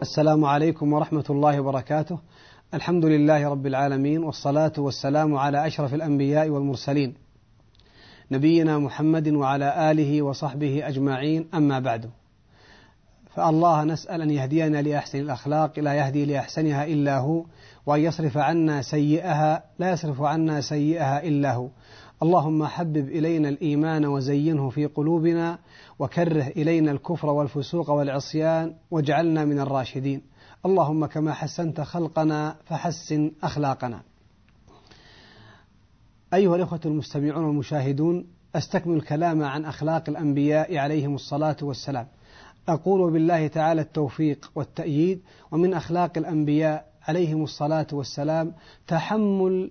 السلام عليكم ورحمة الله وبركاته. الحمد لله رب العالمين، والصلاة والسلام على أشرف الأنبياء والمرسلين نبينا محمد وعلى آله وصحبه أجمعين، أما بعد. فالله نسأل أن يهدينا لأحسن الأخلاق، لا يهدي لأحسنها إلا هو، وأن يصرف عنا سيئها لا يصرف عنا سيئها إلا هو. اللهم حبب إلينا الإيمان وزينه في قلوبنا، وكره إلينا الكفر والفسوق والعصيان، واجعلنا من الراشدين. اللهم كما حسنت خلقنا فحسن أخلاقنا. أيها الأخوة المستمعون والمشاهدون، أستكمل الكلام عن أخلاق الأنبياء عليهم الصلاة والسلام. أقول بالله تعالى التوفيق والتأييد. ومن أخلاق الأنبياء عليهم الصلاة والسلام تحمل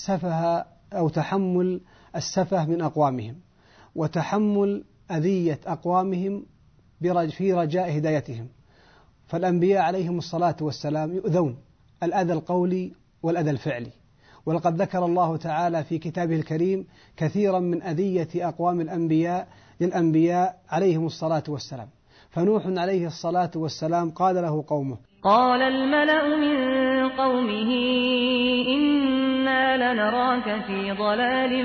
السفه من أقوامهم، وتحمل أذية أقوامهم في رجاء هدايتهم. فالأنبياء عليهم الصلاة والسلام يؤذون الأذى القولي والأذى الفعلي، ولقد ذكر الله تعالى في كتابه الكريم كثيرا من أذية أقوام الأنبياء للأنبياء عليهم الصلاة والسلام. فنوح عليه الصلاة والسلام قال له قومه: قال الملأ من قومه إنا لنراك في ضلال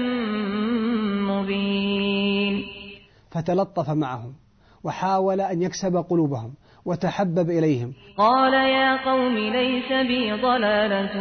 مبين. فتلطف معهم وحاول أن يكسب قلوبهم وتحبب إليهم. قال يا قوم ليس بي ضلالة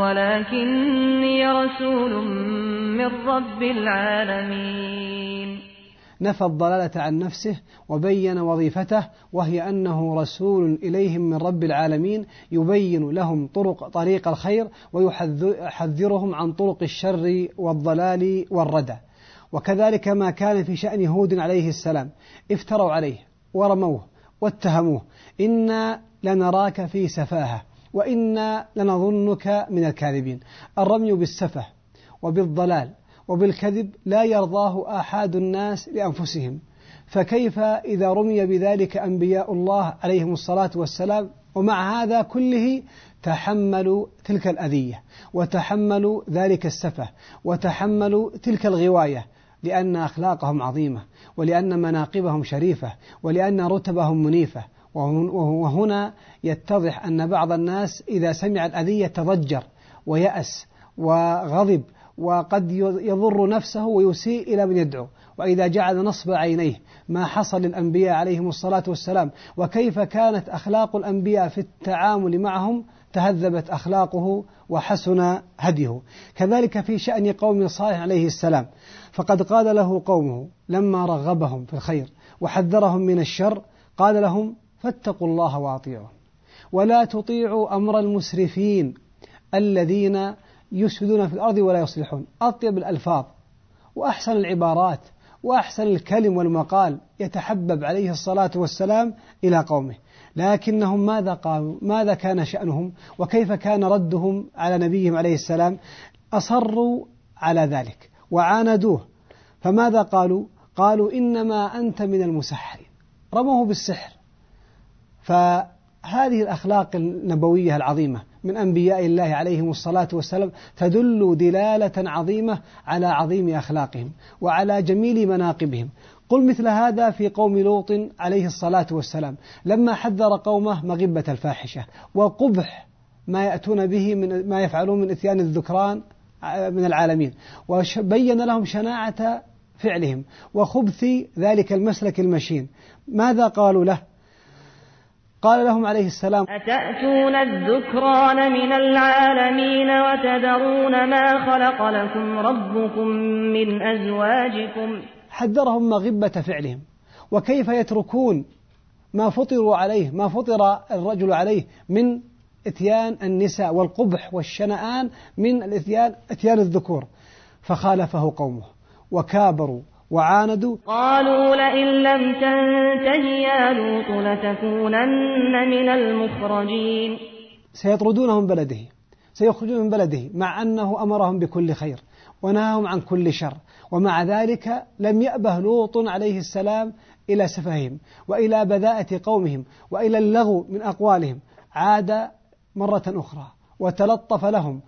ولكني رسول من رب العالمين. نفى الضلالة عن نفسه وبين وظيفته، وهي أنه رسول إليهم من رب العالمين، يبين لهم طريق الخير ويحذرهم عن طرق الشر والضلال والردى. وكذلك ما كان في شأن هود عليه السلام، افتروا عليه ورموه واتهموه: إنا لنراك في سفاهة وإنا لنظنك من الكاذبين. الرمي بالسفه وبالضلال وبالكذب لا يرضاه أحد الناس لأنفسهم، فكيف إذا رمي بذلك أنبياء الله عليهم الصلاة والسلام؟ ومع هذا كله تحملوا تلك الأذية، وتحملوا ذلك السفه، وتحملوا تلك الغواية، لأن أخلاقهم عظيمة، ولأن مناقبهم شريفة، ولأن رتبهم منيفة. وهنا يتضح أن بعض الناس إذا سمع الأذية تضجر ويأس وغضب، وقد يضر نفسه ويسيء إلى من يدعو. وإذا جعل نصب عينيه ما حصل للأنبياء عليهم الصلاة والسلام، وكيف كانت أخلاق الأنبياء في التعامل معهم، تهذبت أخلاقه وحسن هديه. كذلك في شأن قوم صالح عليه السلام، فقد قال له قومه لما رغبهم في الخير وحذرهم من الشر، قال لهم: فاتقوا الله وأطيعون، ولا تطيعوا أمر المسرفين الذين يفسدون في الأرض ولا يصلحون. أطيب الألفاظ وأحسن العبارات وأحسن الكلم والمقال يتحبب عليه الصلاة والسلام إلى قومه، لكنهم ماذا قالوا؟ ماذا كان شأنهم؟ وكيف كان ردهم على نبيهم عليه السلام؟ أصروا على ذلك وعاندوه. فماذا قالوا؟ قالوا: إنما أنت من المسحرين. رموه بالسحر. فهذه الأخلاق النبوية العظيمة من أنبياء الله عليهم الصلاة والسلام تدل دلالة عظيمة على عظيم أخلاقهم وعلى جميل مناقبهم. قل مثل هذا في قوم لوط عليه الصلاة والسلام، لما حذر قومه مغبة الفاحشة وقبح ما يأتون به من ما يفعلون من إتيان الذكران من العالمين، وبين لهم شناعة فعلهم وخبث ذلك المسلك المشين. ماذا قالوا له؟ قال لهم عليه السلام: أتأتون الذكران من العالمين وتذرون ما خلق لكم ربكم من أزواجكم. حذرهم مغبة فعلهم، وكيف يتركون ما فطروا عليه، ما فطر الرجل عليه من إتيان النساء والوالقبح والشنآن من إتيان الذكور. فخالفه قومه وكابروا وعاندوا. قالوا: لئن لم تنته يا لوط لتكونن من المخرجين. سيطردونه من بلده، سيخرجون من بلده، مع أنه أمرهم بكل خير ونهاهم عن كل شر. ومع ذلك لم يأبه لوط عليه السلام إلى سفههم وإلى بذاءة قومهم وإلى اللغو من أقوالهم. عاد مرة أخرى وتلطف لهم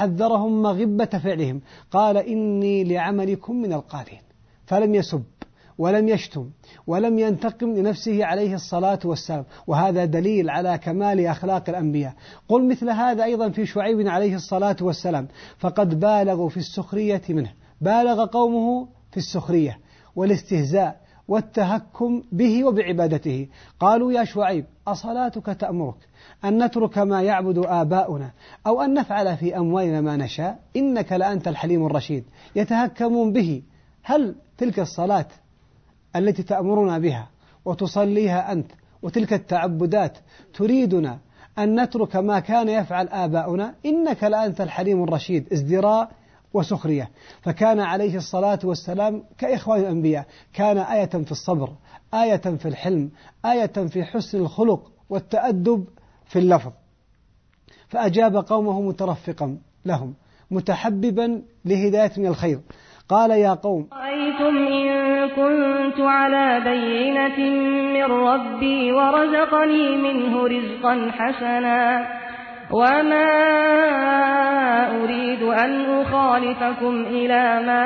وحذرهم مغبة فعلهم. قال: إني لعملكم من القالين. فلم يسب ولم يشتم ولم ينتقم لنفسه عليه الصلاة والسلام، وهذا دليل على كمال أخلاق الأنبياء. قل مثل هذا أيضا في شعيب عليه الصلاة والسلام، فقد بالغوا في السخرية منه، بالغ قومه في السخرية والاستهزاء والتهكم به وبعبادته. قالوا يا شعيب أصلاتك تأمرك أن نترك ما يعبد آباؤنا أو أن نفعل في أموالنا ما نشاء إنك لأنت الحليم الرشيد. يتهكمون به. هل تلك الصلاة التي تأمرنا بها وتصليها أنت وتلك التعبدات تريدنا أن نترك ما كان يفعل آباؤنا؟ إنك لأنت الحليم الرشيد. ازدراء وسخرية. فكان عليه الصلاة والسلام كإخوان الأنبياء، كان آية في الصبر، آية في الحلم، آية في حسن الخلق والتأدب في اللفظ. فأجاب قومه مترفقا لهم متحببا لهداية من الخير. قال يا قوم رأيتم إن كنت على بينة من ربي ورزقني منه رزقا حسنا وما أريد أن أخالفكم إلى ما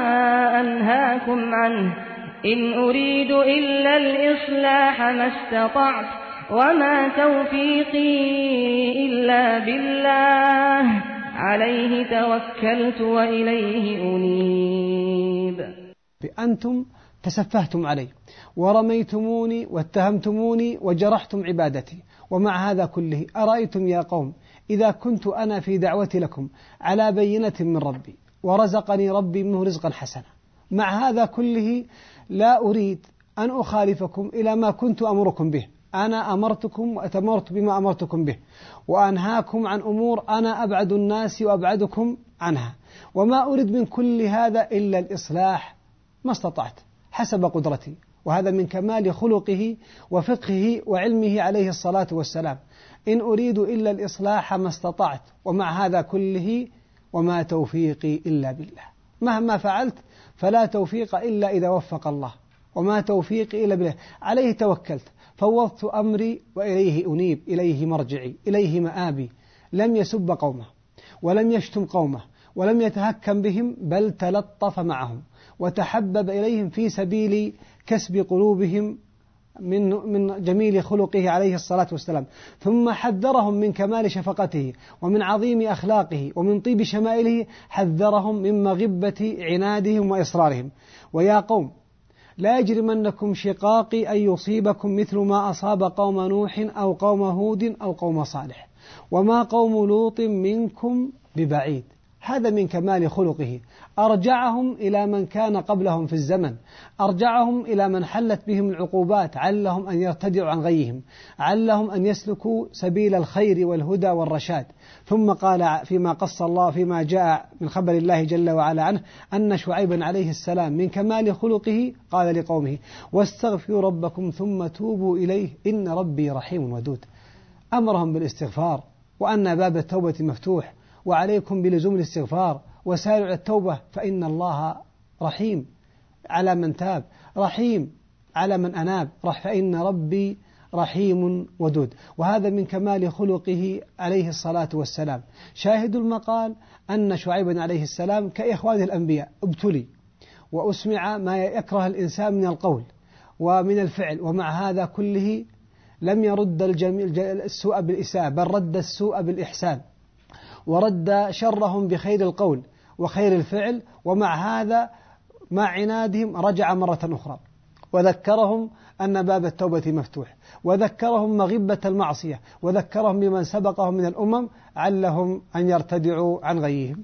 أنهاكم عنه إن أريد إلا الإصلاح ما استطعت وما توفيقي إلا بالله عليه توكلت وإليه أنيب. أنتم تسفهتم علي ورميتموني واتهمتموني وجرحتم عبادتي، ومع هذا كله أرأيتم يا قوم إذا كنت أنا في دعوتي لكم على بينة من ربي ورزقني ربي منه رزقا حسنا، مع هذا كله لا أريد أن أخالفكم إلى ما كنت أمركم به. أنا أمرتكم وأتمرت بما أمرتكم به، وأنهاكم عن أمور أنا أبعد الناس وأبعدكم عنها، وما أريد من كل هذا إلا الإصلاح ما استطعت حسب قدرتي. وهذا من كمال خلقه وفقهه وعلمه عليه الصلاة والسلام. إن أريد إلا الإصلاح ما استطعت، ومع هذا كله وما توفيقي إلا بالله. مهما فعلت فلا توفيق إلا إذا وفق الله، وما توفيقي إلا بالله. عليه توكلت، فوضت أمري وإليه أنيب، إليه مرجعي، إليه مآبي. لم يسب قومه ولم يشتم قومه ولم يتهكم بهم، بل تلطف معهم وتحبب إليهم في سبيل كسب قلوبهم من جميل خلقه عليه الصلاة والسلام. ثم حذرهم من كمال شفقته ومن عظيم أخلاقه ومن طيب شمائله، حذرهم من مغبة عنادهم وإصرارهم. ويا قوم لا يجرمنكم شقاقي أن يصيبكم مثل ما أصاب قوم نوح أو قوم هود أو قوم صالح وما قوم لوط منكم ببعيد. هذا من كمال خلقه. أرجعهم إلى من كان قبلهم في الزمن، أرجعهم إلى من حلت بهم العقوبات، علهم أن يرتدعوا عن غيهم، علهم أن يسلكوا سبيل الخير والهدى والرشاد. ثم قال فيما قص الله فيما جاء من خبر الله جل وعلا عنه أن شعيبا عليه السلام من كمال خلقه قال لقومه واستغفروا ربكم ثم توبوا إليه إن ربي رحيم ودود. أمرهم بالاستغفار وأن باب التوبة مفتوح، وعليكم بلزوم الاستغفار وسارعوا التوبة، فإن الله رحيم على من تاب، رحيم على من أناب، فإن ربي رحيم ودود. وهذا من كمال خلقه عليه الصلاة والسلام. شاهد المقال أن شعيبا عليه السلام كإخوان الأنبياء ابتلي وأسمع ما يكره الإنسان من القول ومن الفعل، ومع هذا كله لم يرد السوء بالإساءة، بل رد السوء بالإحسان، ورد شرهم بخير القول وخير الفعل. ومع هذا مع عنادهم رجع مرة أخرى وذكرهم أن باب التوبة مفتوح، وذكرهم مغبة المعصية، وذكرهم بمن سبقهم من الأمم علهم أن يرتدعوا عن غيهم.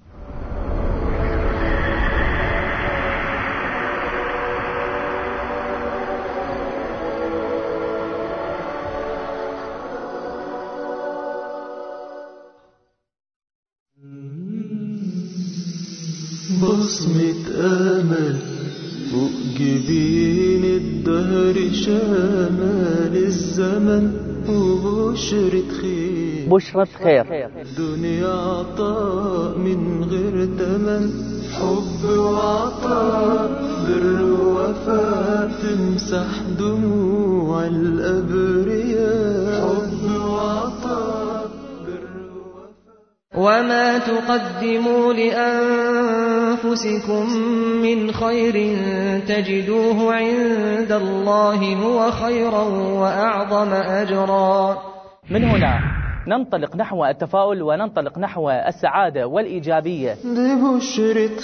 بصمة أمل فوق جبين الدهر، شمال الزمن وبشرة خير، بشرة خير. دنيا عطاء من غير تمن، حب وعطاء بر ووفاء، تمسح دموع الأبرياء، حب وعطاء بر ووفاء. وما تقدموا لأنفسكم من خير تجدوه عند الله هو خيرا وأعظم أجرا. من هنا ننطلق نحو التفاؤل وننطلق نحو السعادة والإيجابية. لبشرة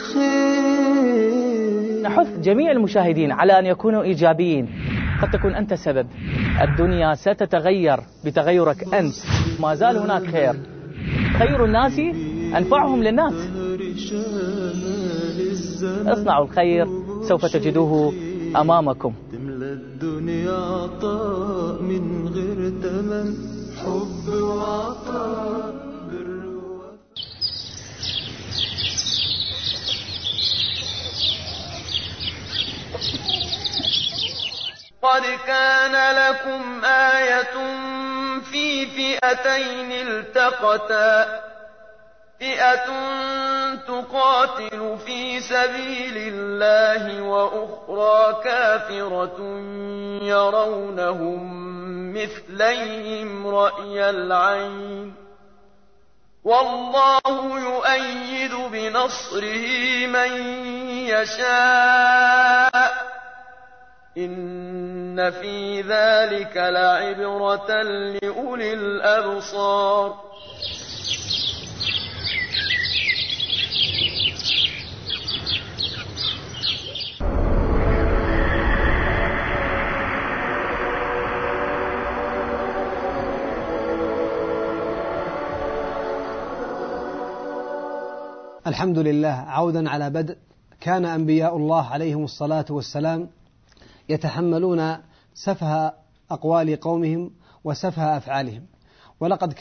خير نحث جميع المشاهدين على أن يكونوا إيجابيين. قد تكون أنت سبب. الدنيا ستتغير بتغيرك أنت. ما زال هناك خير. خير الناس أنفعهم للناس. اصنعوا الخير سوف تجدوه أمامكم. تملى الدنيا عطاء من غير تمن، حب وعطاء بر قد كان لكم آية في فئتين التقتا، فئة تقاتل في سبيل الله وأخرى كافرة يرونهم مثليهم رأي العين، والله يؤيد بنصره من يشاء، إن في ذلك لعبرة لأولي الأبصار. الحمد لله. عودا على بدء، كان أنبياء الله عليهم الصلاة والسلام يتحملون سفه أقوال قومهم وسفه أفعالهم، وقد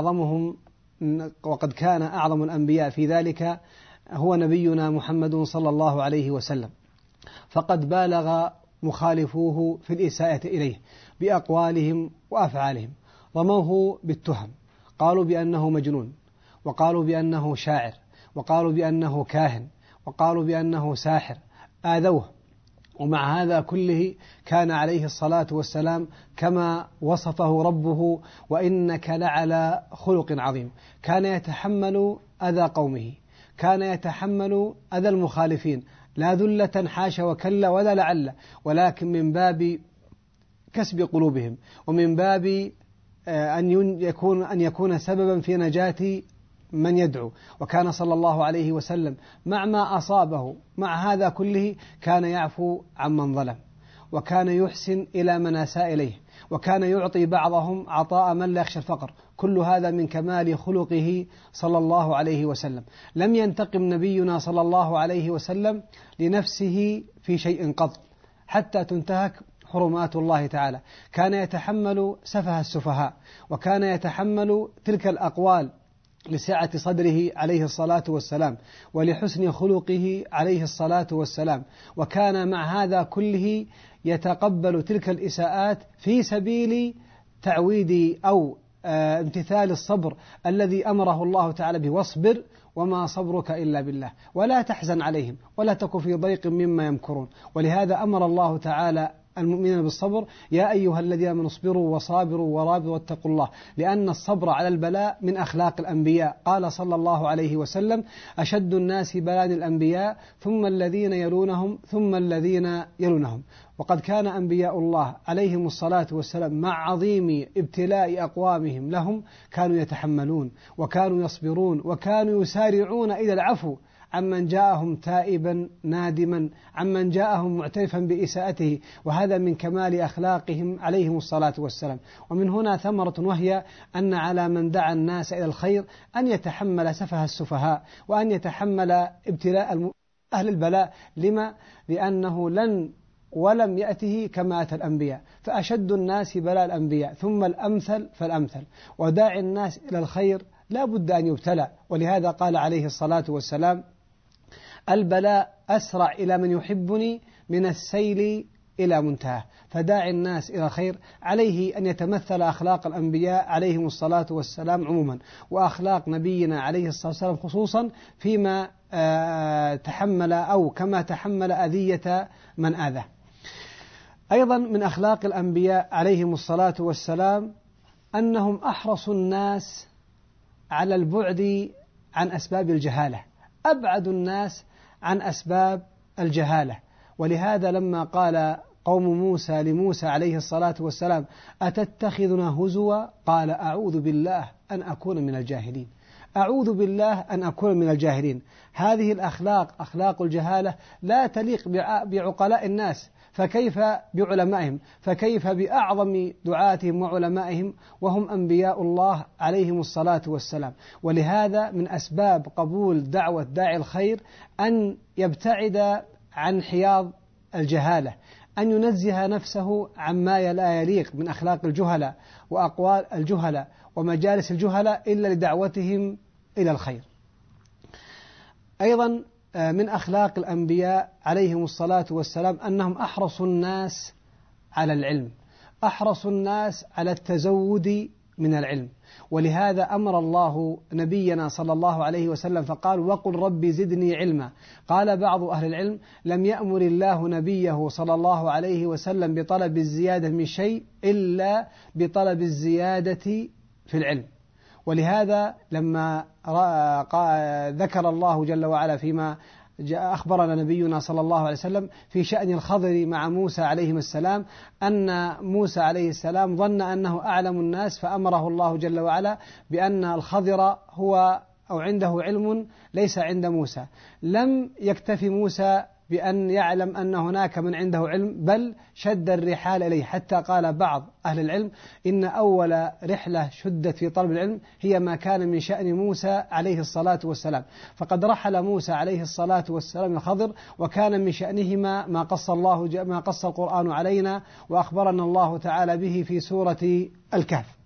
كان أعظم الأنبياء في ذلك هو نبينا محمد صلى الله عليه وسلم، فقد بالغ مخالفوه في الإساءة إليه بأقوالهم وأفعالهم. رموه بالتهم، قالوا بأنه مجنون، وقالوا بأنه شاعر، وقالوا بأنه كاهن، وقالوا بأنه ساحر، آذوه. ومع هذا كله كان عليه الصلاة والسلام كما وصفه ربه: وإنك لعلى خلق عظيم. كان يتحمل أذى قومه، كان يتحمل أذى المخالفين، لا ذلة حاشا وكلا ولا لعل، ولكن من باب كسب قلوبهم، ومن باب أن يكون سببا في نجاة من يدعو. وكان صلى الله عليه وسلم مع ما أصابه مع هذا كله كان يعفو عمن ظلم، وكان يحسن إلى من أساء إليه، وكان يعطي بعضهم عطاء من لا يخشى الفقر. كل هذا من كمال خلقه صلى الله عليه وسلم. لم ينتقم نبينا صلى الله عليه وسلم لنفسه في شيء قط حتى تنتهك حرمات الله تعالى. كان يتحمل سفه السفهاء، وكان يتحمل تلك الأقوال لسعة صدره عليه الصلاة والسلام، ولحسن خلقه عليه الصلاة والسلام. وكان مع هذا كله يتقبل تلك الإساءات في سبيل تعويد أو امتثال الصبر الذي أمره الله تعالى به: واصبر وما صبرك إلا بالله ولا تحزن عليهم ولا تك في ضيق مما يمكرون. ولهذا أمر الله تعالى المؤمنين بالصبر: يا أيها الذين آمنوا اصبروا وصابروا ورابطوا واتقوا الله، لأن الصبر على البلاء من أخلاق الأنبياء. قال صلى الله عليه وسلم: أشد الناس بلاء الأنبياء ثم الذين يلونهم ثم الذين يلونهم. وقد كان أنبياء الله عليهم الصلاة والسلام مع عظيم ابتلاء أقوامهم لهم كانوا يتحملون وكانوا يصبرون وكانوا يسارعون إلى العفو عمن جاءهم تائبا نادما، عمن جاءهم معترفا بإساءته. وهذا من كمال أخلاقهم عليهم الصلاة والسلام. ومن هنا ثمرة، وهي أن على من دعا الناس إلى الخير أن يتحمل سفه السفهاء، وأن يتحمل ابتلاء أهل البلاء. لما؟ لأنه ولم يأته كما أتى الأنبياء، فأشد الناس بلاء الأنبياء ثم الأمثل فالأمثل. وداعي الناس إلى الخير لا بد أن يبتلى. ولهذا قال عليه الصلاة والسلام: البلاء أسرع إلى من يحبني من السيل إلى منتهى. فداعي الناس إلى الخير عليه أن يتمثل أخلاق الأنبياء عليهم الصلاة والسلام عموما، وأخلاق نبينا عليه الصلاة والسلام خصوصا فيما تحمل أو كما تحمل أذية من آذاه. أيضا من أخلاق الأنبياء عليهم الصلاة والسلام أنهم أحرصوا الناس على البعد عن أسباب الجهالة، أبعد الناس عن أسباب الجهالة. ولهذا لما قال قوم موسى لموسى عليه الصلاة والسلام أتتخذنا هزوا قال أعوذ بالله أن أكون من الجاهلين، أعوذ بالله أن أكون من الجاهلين. هذه الأخلاق أخلاق الجهالة لا تليق بعقلاء الناس، فكيف بعلمائهم؟ فكيف بأعظم دعاتهم وعلمائهم وهم أنبياء الله عليهم الصلاة والسلام. ولهذا من أسباب قبول دعوة داعي الخير أن يبتعد عن حياض الجهالة، أن ينزه نفسه عما لا يليق من أخلاق الجهلة وأقوال الجهلة ومجالس الجهلة إلا لدعوتهم إلى الخير. أيضا من أخلاق الأنبياء عليهم الصلاة والسلام أنهم أحرصوا الناس على العلم، أحرصوا الناس على التزود من العلم. ولهذا أمر الله نبينا صلى الله عليه وسلم فقال وقل ربي زدني علما. قال بعض أهل العلم لم يأمر الله نبيه صلى الله عليه وسلم بطلب الزيادة من شيء إلا بطلب الزيادة في العلم. ولهذا لما ذكر الله جل وعلا فيما أخبرنا نبينا صلى الله عليه وسلم في شأن الخضر مع موسى عليهم السلام أن موسى عليه السلام ظن أنه أعلم الناس، فأمره الله جل وعلا بأن الخضر هو أو عنده علم ليس عند موسى. لم يكتفي موسى بأن يعلم أن هناك من عنده علم، بل شد الرحال إليه، حتى قال بعض أهل العلم إن أول رحلة شدت في طلب العلم هي ما كان من شأن موسى عليه الصلاة والسلام. فقد رحل موسى عليه الصلاة والسلام الخضر، وكان من شأنهما ما قص القرآن علينا وأخبرنا الله تعالى به في سورة الكهف.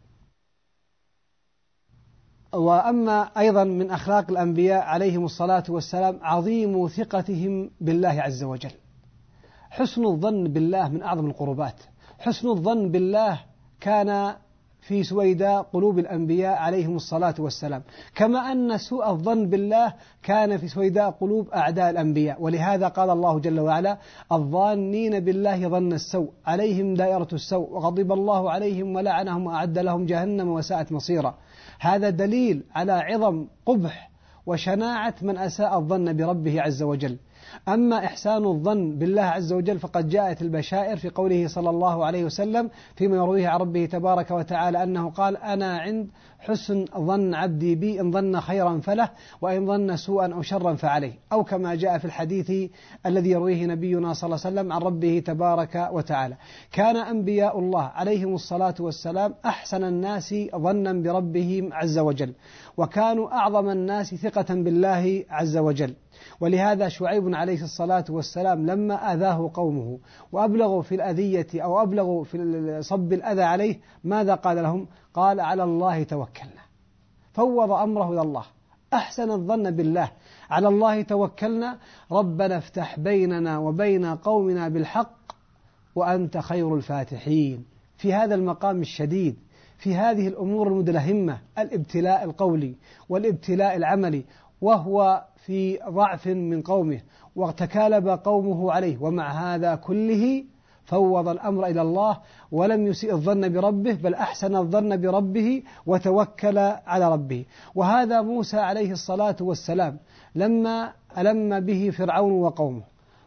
وأما أيضا من أخلاق الأنبياء عليهم الصلاة والسلام عظيم ثقتهم بالله عز وجل. حسن الظن بالله من أعظم القربات. حسن الظن بالله كان في سويداء قلوب الأنبياء عليهم الصلاة والسلام، كما أن سوء الظن بالله كان في سويداء قلوب أعداء الأنبياء. ولهذا قال الله جل وعلا الظانين بالله ظن السوء عليهم دائرة السوء وغضب الله عليهم ولعنهم وأعد لهم جهنم وساءت مصيرا. هذا دليل على عظم قبح وشناعة من أساء الظن بربه عز وجل. أما إحسان الظن بالله عز وجل فقد جاءت البشائر في قوله صلى الله عليه وسلم فيما يرويه عن ربه تبارك وتعالى أنه قال أنا عند حسن ظن عبدي بي إن ظن خيرا فله وإن ظن سوءا أو شرا فعليه، أو كما جاء في الحديث الذي يرويه نبينا صلى الله عليه وسلم عن ربه تبارك وتعالى. كان أنبياء الله عليهم الصلاة والسلام أحسن الناس ظنا بربهم عز وجل، وكانوا أعظم الناس ثقة بالله عز وجل. ولهذا شعيب عليه الصلاة والسلام لما آذاه قومه وأبلغوا في الأذية أو أبلغوا في صب الأذى عليه ماذا قال لهم؟ قال على الله توكلنا، فوض أمره إلى الله، أحسن الظن بالله، على الله توكلنا، ربنا افتح بيننا وبين قومنا بالحق وأنت خير الفاتحين. في هذا المقام الشديد، في هذه الأمور المدلهمة، الابتلاء القولي والابتلاء العملي، وهو في ضعف من قومه وتكالب قومه عليه، ومع هذا كله فوض الأمر إلى الله ولم يسيء الظن بربه، بل أحسن الظن بربه وتوكل على ربه. وهذا موسى عليه الصلاة والسلام لما ألم به فرعون وقومه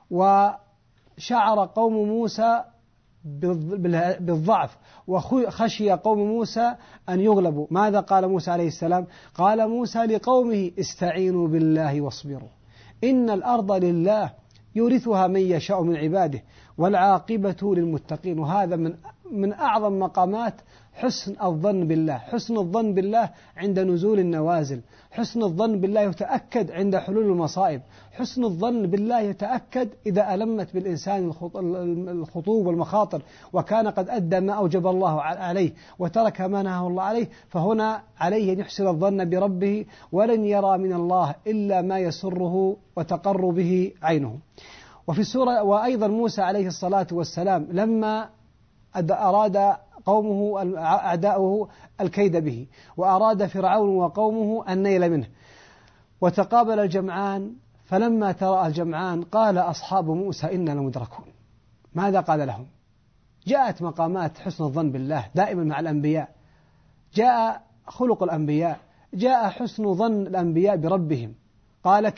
وشعر قوم موسى بالضعف وخشي قوم موسى أن يغلبوا، ماذا قال موسى عليه السلام؟ قال موسى لقومه استعينوا بالله واصبروا إن الأرض لله يورثها من يشاء من عباده والعاقبة للمتقين. وهذا من أعظم مقامات حسن الظن بالله. حسن الظن بالله عند نزول النوازل، حسن الظن بالله يتأكد عند حلول المصائب، حسن الظن بالله يتأكد إذا ألمت بالإنسان الخطوب والمخاطر وكان قد أدى ما أوجب الله عليه وترك ما نهاه الله عليه، فهنا عليه أن يحسن الظن بربه ولن يرى من الله إلا ما يسره وتقر به عينه. وفي السورة وأيضا موسى عليه الصلاة والسلام لما أراد قومه أعداؤه الكيد به وأراد فرعون وقومه النيل منه وتقابل الجمعان، فلما ترى الجمعان قال أصحاب موسى إنا لمدركون. ماذا قال لهم؟ جاءت مقامات حسن الظن بالله دائما مع الأنبياء، جاء خلق الأنبياء جاء حسن ظن الأنبياء بربهم، قال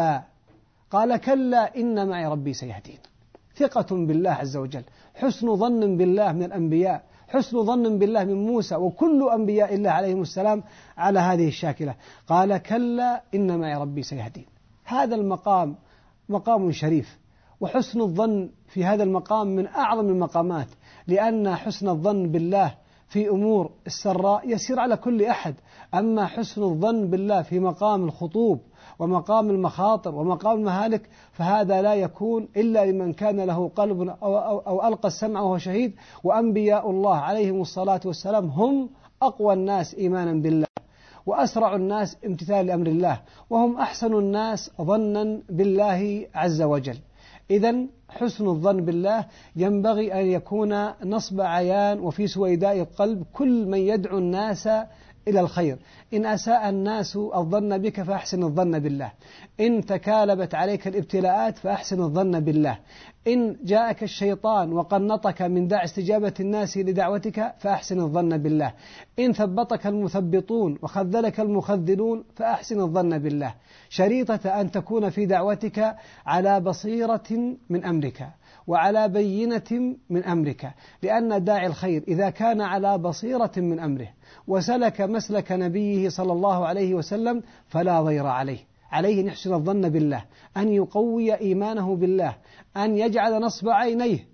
كلا إن معي ربي سيهدين. ثقة بالله عز وجل، حسن ظن بالله من الأنبياء، حسن ظن بالله من موسى وكل أنبياء الله عليهم السلام على هذه الشاكلة. قال كلا إن معي ربي سيهدين. هذا المقام مقام شريف، وحسن الظن في هذا المقام من أعظم المقامات، لأن حسن الظن بالله في أمور السراء يسير على كل أحد، أما حسن الظن بالله في مقام الخطوب ومقام المخاطر ومقام المهالك فهذا لا يكون إلا لمن كان له قلب أو ألقى السمع وهو شهيد. وأنبياء الله عليهم الصلاة والسلام هم أقوى الناس إيمانا بالله وأسرع الناس امتثالا لأمر الله، وهم أحسن الناس ظنا بالله عز وجل. إذن حسن الظن بالله ينبغي أن يكون نصب عيان وفي سويداء القلب كل من يدعو الناس إلى الخير. إن أساء الناس الظن بك فأحسن الظن بالله، إن تكالبت عليك الابتلاءات فأحسن الظن بالله، إن جاءك الشيطان وقنطك من داع استجابة الناس لدعوتك فأحسن الظن بالله، إن ثبطك المثبطون وخذلك المخذلون فأحسن الظن بالله، شريطة أن تكون في دعوتك على بصيرة من أمرك وعلى بينة من أمرك، لأن داعي الخير إذا كان على بصيرة من أمره وسلك مسلك نبيه صلى الله عليه وسلم فلا ضير عليه أن يحسن الظن بالله، أن يقوي إيمانه بالله، أن يجعل نصب عينيه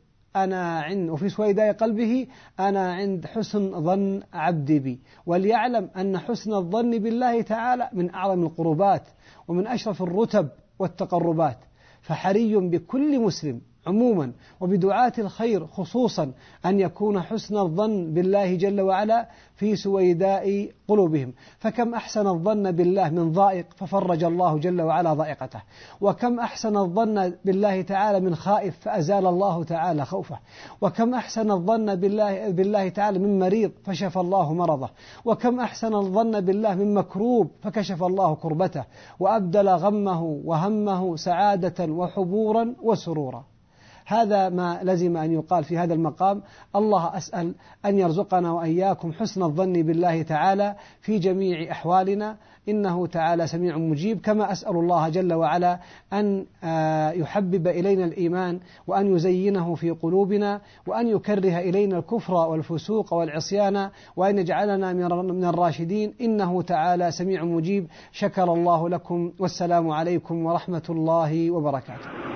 وفي سويداء قلبه أنا عند حسن ظن عبدي بي، وليعلم أن حسن الظن بالله تعالى من أعظم القربات ومن أشرف الرتب والتقربات. فحري بكل مسلم عموما وبدعاة الخير خصوصا أن يكون حسن الظن بالله جل وعلا في سويداء قلوبهم. فكم أحسن الظن بالله من ضائق ففرج الله جل وعلا ضائقته، وكم أحسن الظن بالله تعالى من خائف فأزال الله تعالى خوفه، وكم أحسن الظن بالله تعالى من مريض فشفى الله مرضه، وكم أحسن الظن بالله من مكروب فكشف الله كربته وأبدل غمه وهمه سعادة وحبورا وسرورا. هذا ما لزم أن يقال في هذا المقام. الله أسأل أن يرزقنا وإياكم حسن الظن بالله تعالى في جميع أحوالنا، إنه تعالى سميع مجيب. كما أسأل الله جل وعلا أن يحبب إلينا الإيمان وأن يزينه في قلوبنا وأن يكره إلينا الكفر والفسوق والعصيان وأن يجعلنا من الراشدين، إنه تعالى سميع مجيب. شكر الله لكم، والسلام عليكم ورحمة الله وبركاته.